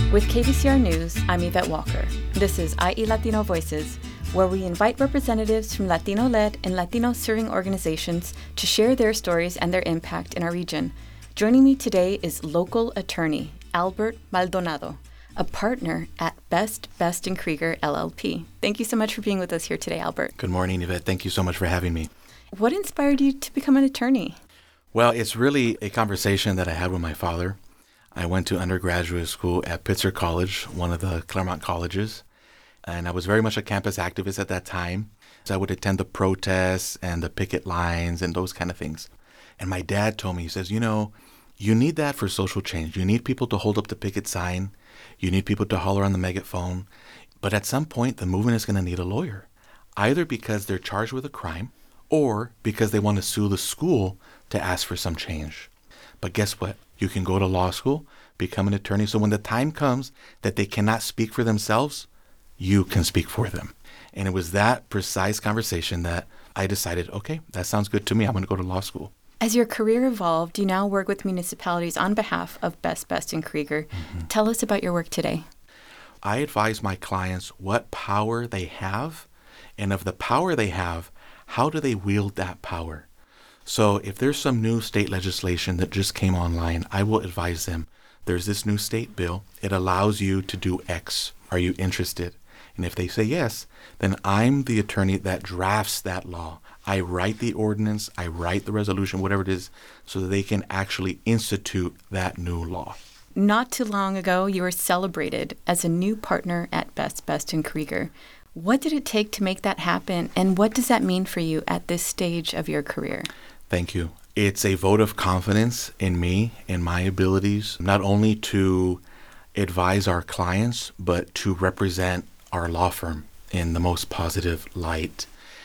With KBCR News, I'm Yvette Walker. This is IE Latino Voices, where we invite representatives from Latino-led and Latino-serving organizations to share their stories and their impact in our region. Joining me today is local attorney Albert Maldonado, a partner at Best & Krieger LLP. Thank you so much for being with us here today, Albert. Good morning, Yvette. Thank you so much for having me. What inspired you to become an attorney? Well, it's really a conversation that I had with my father. I went to undergraduate school at Pitzer College, one of the Claremont colleges, and I was very much a campus activist at that time. So I would attend the protests and the picket lines and those kind of things. And my dad told me, he says, you need that for social change. You need people to hold up the picket sign. You need people to holler on the megaphone. But at some point, the movement is going to need a lawyer, either because they're charged with a crime or because they want to sue the school to ask for some change. But guess what? You can go to law school, become an attorney. So when the time comes that they cannot speak for themselves, you can speak for them. And it was that precise conversation that I decided, okay, that sounds good to me. I'm going to go to law school. As your career evolved, you now work with municipalities on behalf of Best & Krieger. Mm-hmm. Tell us about your work today. I advise my clients what power they have, and of the power they have, how do they wield that power? So if there's some new state legislation that just came online, I will advise them, there's this new state bill. It allows you to do X. Are you interested? And if they say yes, then I'm the attorney that drafts that law. I write the ordinance, I write the resolution, whatever it is, so that they can actually institute that new law. Not too long ago, you were celebrated as a new partner at Best & Krieger. What did it take to make that happen, and what does that mean for you at this stage of your career? Thank you. It's a vote of confidence in me and my abilities, not only to advise our clients, but to represent our law firm in the most positive light.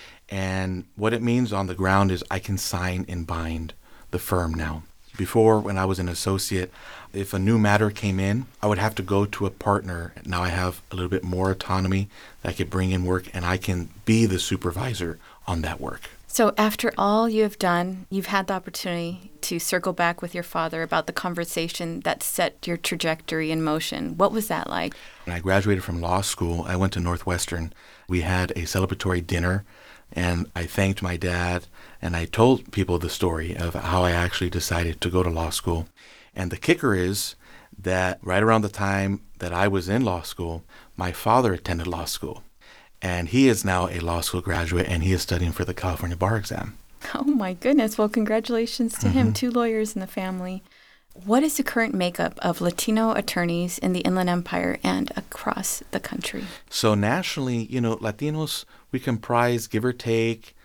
And what it means on the ground is I can sign and bind the firm now. Before, when I was an associate, if a new matter came in, I would have to go to a partner. Now I have a little bit more autonomy that I could bring in work, and I can be the supervisor on that work. So after all you have done, you've had the opportunity to circle back with your father about the conversation that set your trajectory in motion. What was that like? When I graduated from law school, I went to Northwestern. We had a celebratory dinner, and I thanked my dad, and I told people the story of how I actually decided to go to law school. And the kicker is that right around the time that I was in law school, my father attended law school. And he is now a law school graduate, and he is studying for the California bar exam. Oh, my goodness. Well, congratulations to him. 2 lawyers in the family. What is the current makeup of Latino attorneys in the Inland Empire and across the country? So nationally, Latinos, we comprise, give or take,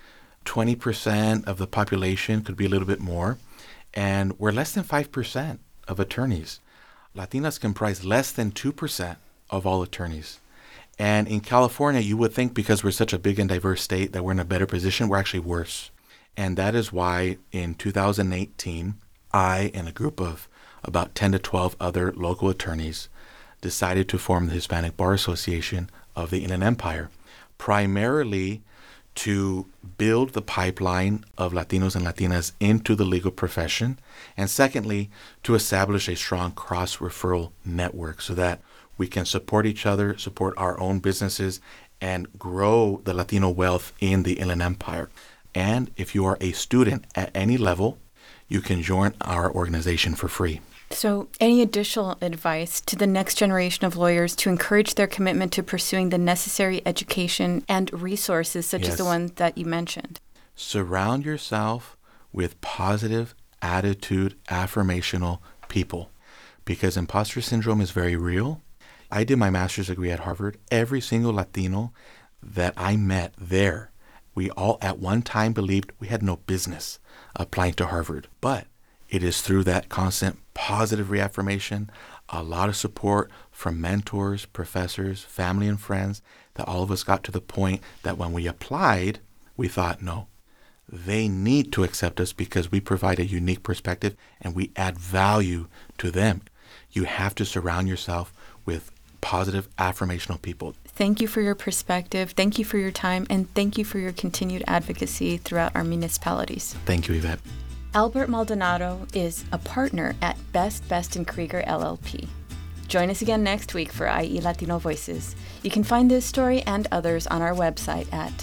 20% of the population, could be a little bit more. And we're less than 5% of attorneys. Latinas comprise less than 2% of all attorneys. And in California, you would think because we're such a big and diverse state that we're in a better position. We're actually worse. And that is why in 2018, I and a group of about 10 to 12 other local attorneys decided to form the Hispanic Bar Association of the Inland Empire, primarily to build the pipeline of Latinos and Latinas into the legal profession, and secondly, to establish a strong cross-referral network so that we can support each other, support our own businesses, and grow the Latino wealth in the Inland Empire. And if you are a student at any level, you can join our organization for free. So any additional advice to the next generation of lawyers to encourage their commitment to pursuing the necessary education and resources such as the one that you mentioned? Surround yourself with positive attitude, affirmational people, because imposter syndrome is very real. I did my master's degree at Harvard. Every single Latino that I met there, we all at one time believed we had no business applying to Harvard. But it is through that constant positive reaffirmation, a lot of support from mentors, professors, family, and friends, that all of us got to the point that when we applied, we thought, no, they need to accept us because we provide a unique perspective and we add value to them. You have to surround yourself with positive, affirmational people. Thank you for your perspective. Thank you for your time. And thank you for your continued advocacy throughout our municipalities. Thank you, Yvette. Albert Maldonado is a partner at Best & Krieger LLP. Join us again next week for IE Latino Voices. You can find this story and others on our website at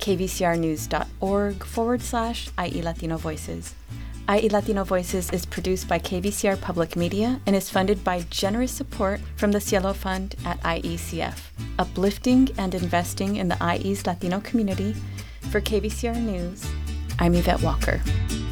kvcrnews.org/IE Latino Voices. IE Latino Voices is produced by KVCR Public Media and is funded by generous support from the Cielo Fund at IECF, uplifting and investing in the IE's Latino community. For KVCR News, I'm Yvette Walker.